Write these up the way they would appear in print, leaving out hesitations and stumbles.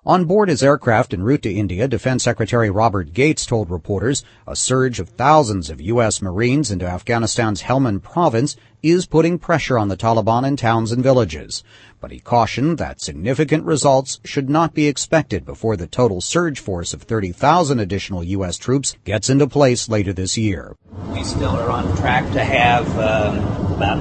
On board his aircraft en route to India, Defense Secretary Robert Gates told reporters a surge of thousands of U.S. Marines into Afghanistan's Helmand province is putting pressure on the Taliban in towns and villages. But he cautioned that significant results should not be expected before the total surge force of 30,000 additional U.S. troops gets into place later this year. We still are on track to have about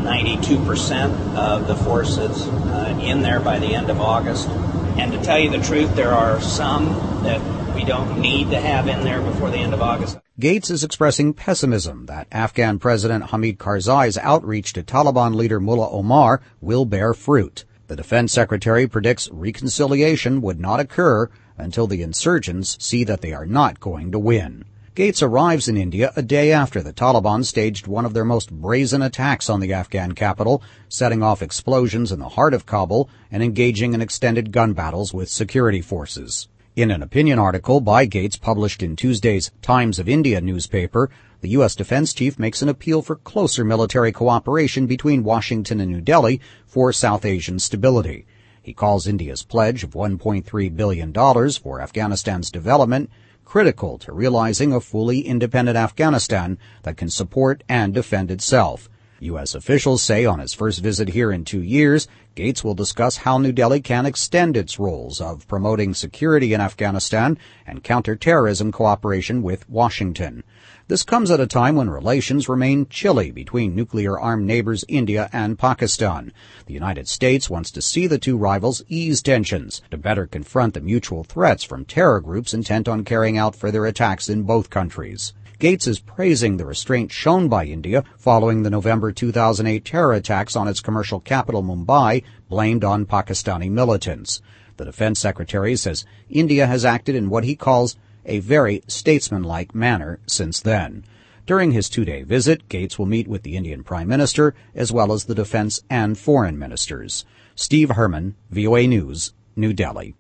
92% of the forces in there by the end of August. And to tell you the truth, there are some that we don't need to have in there before the end of August. Gates is expressing pessimism that Afghan President Hamid Karzai's outreach to Taliban leader Mullah Omar will bear fruit. The defense secretary predicts reconciliation would not occur until the insurgents see that they are not going to win. Gates arrives in India a day after the Taliban staged one of their most brazen attacks on the Afghan capital, setting off explosions in the heart of Kabul and engaging in extended gun battles with security forces. In an opinion article by Gates published in Tuesday's Times of India newspaper, the U.S. defense chief makes an appeal for closer military cooperation between Washington and New Delhi for South Asian stability. He calls India's pledge of $1.3 billion for Afghanistan's development critical to realizing a fully independent Afghanistan that can support and defend itself. U.S. officials say on his first visit here in 2 years, Gates will discuss how New Delhi can extend its roles of promoting security in Afghanistan and counterterrorism cooperation with Washington. This comes at a time when relations remain chilly between nuclear-armed neighbors India and Pakistan. The United States wants to see the two rivals ease tensions to better confront the mutual threats from terror groups intent on carrying out further attacks in both countries. Gates is praising the restraint shown by India following the November 2008 terror attacks on its commercial capital Mumbai, blamed on Pakistani militants. The defense secretary says India has acted in what he calls a very statesmanlike manner since then. During his 2-day visit, Gates will meet with the Indian Prime Minister as well as the defense and foreign ministers. Steve Herman, VOA News, New Delhi.